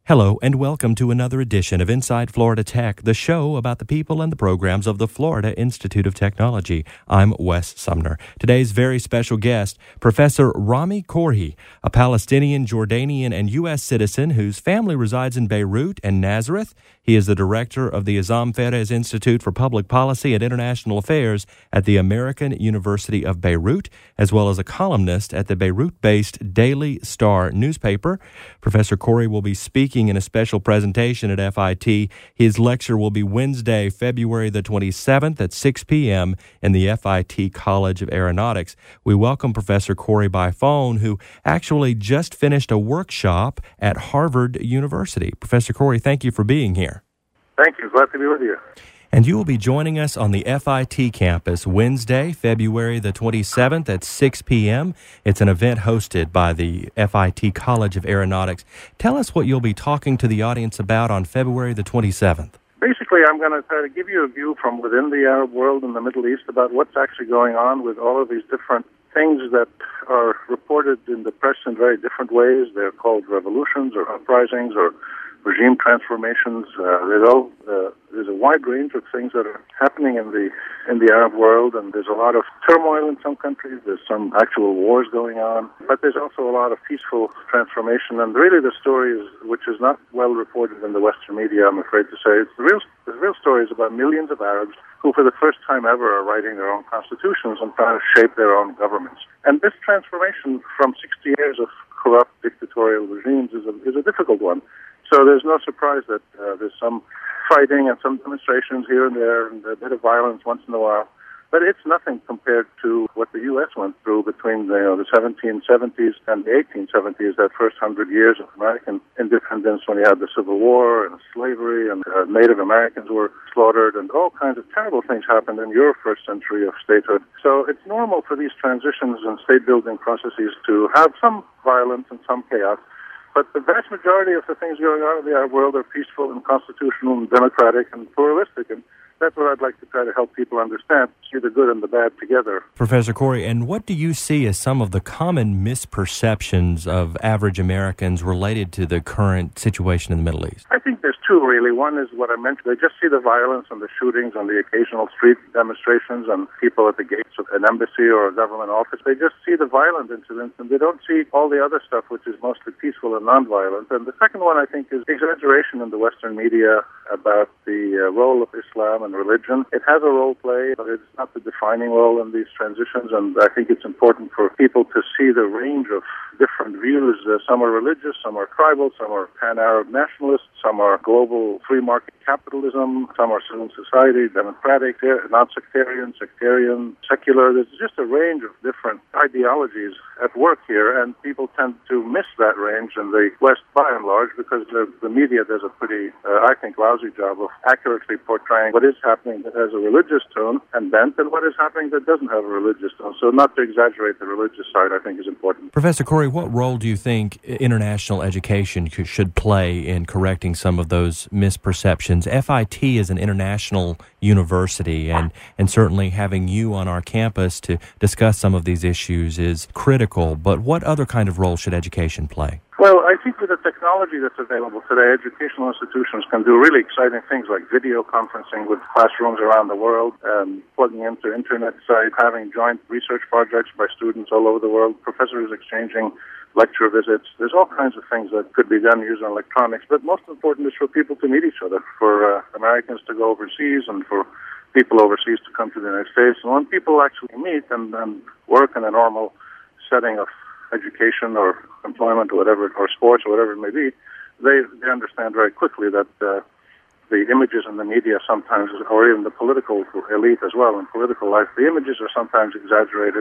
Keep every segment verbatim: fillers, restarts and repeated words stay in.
Hello and welcome to another edition of Inside Florida Tech, the show about the people and the programs of the Florida Institute of Technology. I'm Wes Sumner. Today's very special guest, Professor Rami Korhi, a Palestinian, Jordanian, and U S citizen whose family resides in Beirut and Nazareth. He is the director of the Azam Ferez Institute for Public Policy and International Affairs at the American University of Beirut, as well as a columnist at the Beirut-based Daily Star newspaper. Professor Korhi will be speaking in a special presentation at F I T. His lecture will be Wednesday, February the twenty-seventh at six p.m. in the F I T College of Aeronautics. We welcome Professor Korhi by phone, who actually just finished a workshop at Harvard University. Professor Korhi, thank you for being here. Thank you. Glad to be with you. And you will be joining us on the F I T campus Wednesday, February the twenty-seventh at six p.m. It's an event hosted by the F I T College of Aeronautics. Tell us what you'll be talking to the audience about on February the twenty-seventh. Basically, I'm going to try to give you a view from within the Arab world and the Middle East about what's actually going on with all of these different things that are reported in the press in very different ways. They're called revolutions or uprisings or regime transformations. Uh, there's, all, uh, there's a wide range of things that are happening in the in the Arab world, and there's a lot of turmoil in some countries. There's some actual wars going on, but there's also a lot of peaceful transformation. And really, the story is, which is not well reported in the Western media, I'm afraid to say, it's the real the real story is about millions of Arabs who, for the first time ever, are writing their own constitutions and trying to shape their own governments. And this transformation from sixty years of corrupt dictatorial regimes is a, is a difficult one. So there's no surprise that uh, there's some fighting and some demonstrations here and there and a bit of violence once in a while. But it's nothing compared to what the U S went through between the, you know, the seventeen seventies and the eighteen seventies, that first hundred years of American independence, when you had the Civil War and slavery and uh, Native Americans were slaughtered and all kinds of terrible things happened in your first century of statehood. So it's normal for these transitions and state-building processes to have some violence and some chaos. But the vast majority of the things going on in the Arab world are peaceful and constitutional and democratic and pluralistic, and that's what I'd like to try to help people understand, see the good and the bad together. Professor Korhi, and what do you see as some of the common misperceptions of average Americans related to the current situation in the Middle East? I think there's two, really. One is what I mentioned. They just see the violence and the shootings and the occasional street demonstrations and people at the gates of an embassy or a government office. They just see the violent incidents, and they don't see all the other stuff, which is mostly peaceful and nonviolent. And the second one, I think, is exaggeration in the Western media about the uh, role of Islam and religion. It has a role play, but it's not the defining role in these transitions, and I think it's important for people to see the range of different views. Uh, some are religious, some are tribal, some are pan-Arab nationalists, some are global free market capitalism, some are civil society, democratic, non-sectarian, sectarian, secular. There's just a range of different ideologies at work here, and people tend to miss that range in the West by and large because the, the media does a pretty, uh, I think, lousy job of accurately portraying what is happening that has a religious tone and bent and what is happening that doesn't have a religious tone. So not to exaggerate the religious side, I think, is important. Professor Korhi, what role do you think international education should play in correcting some of those misperceptions? F I T is an international university, and, and certainly having you on our campus to discuss some of these issues is critical, but what other kind of role should education play? Well, I think with the technology that's available today, educational institutions can do really exciting things like video conferencing with classrooms around the world, um, plugging into internet sites, having joint research projects by students all over the world, professors exchanging lecture visits. There's all kinds of things that could be done using electronics, but most important is for people to meet each other, for uh, Americans to go overseas and for people overseas to come to the United States. And when people actually meet and, and work in a normal setting of education or employment or whatever, or sports or whatever it may be, they, they understand very quickly that uh, the images in the media sometimes, or even the political elite as well in political life, the images are sometimes exaggerated,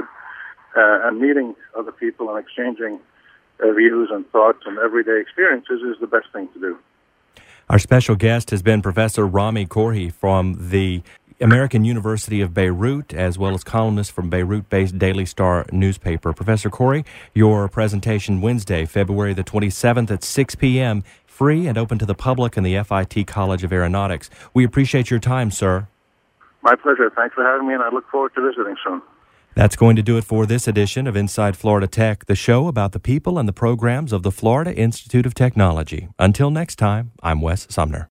uh, and meeting other people and exchanging uh, views and thoughts and everyday experiences is the best thing to do. Our special guest has been Professor Rami Korhi from the American University of Beirut, as well as columnist from Beirut-based Daily Star newspaper. Professor Korhi, your presentation Wednesday, February the twenty-seventh at six p.m., free and open to the public in the F I T College of Aeronautics. We appreciate your time, sir. My pleasure. Thanks for having me, and I look forward to visiting soon. That's going to do it for this edition of Inside Florida Tech, the show about the people and the programs of the Florida Institute of Technology. Until next time, I'm Wes Sumner.